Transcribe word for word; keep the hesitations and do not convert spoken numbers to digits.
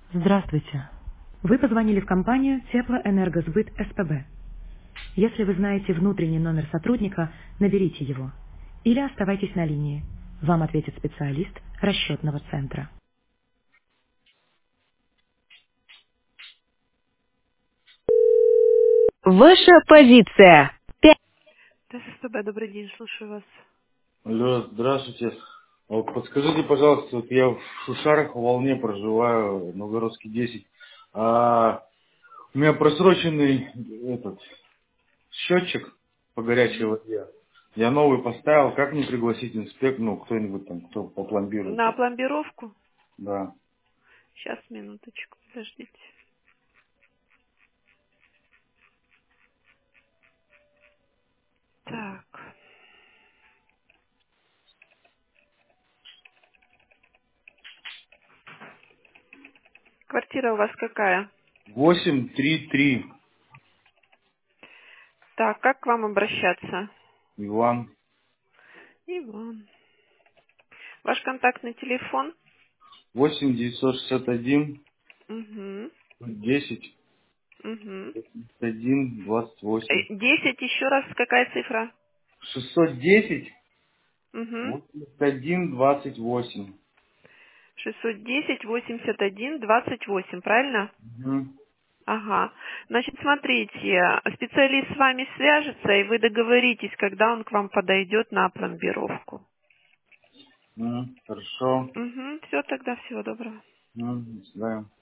Здравствуйте. Вы позвонили в компанию Теплоэнергосбыт СПБ. Если вы знаете внутренний номер сотрудника, наберите его. Или оставайтесь на линии. Вам ответит специалист расчетного центра. Ваша позиция. Пять. СПБ, добрый день, слушаю вас. Алло, здравствуйте. А Вот подскажите, пожалуйста, вот я в Шушарах, в Волне проживаю, Новгородский десять. А у меня просроченный этот счетчик по горячей Мгм. воде. Я новый поставил, как мне пригласить инспектор, ну, кто-нибудь там, кто попломбирует На это? пломбировку? Да. Сейчас, минуточку, подождите. Так, квартира у вас какая? восемь три три. Так, как к вам обращаться? Иван. Иван. Ваш контактный телефон? восемь девятьсот шестьдесят один Угу. десять Угу. один двадцать восемь. десять, еще раз, какая цифра? шестьсот десять Угу. восемьдесят один двадцать восемь. шестьсот десять восемьдесят один двадцать восемь, правильно? Мгм. Ага. Значит, смотрите, специалист с вами свяжется, и вы договоритесь, когда он к вам подойдет на пломбировку. М, Хорошо. Угу. Все, тогда всего доброго. М, До свидания.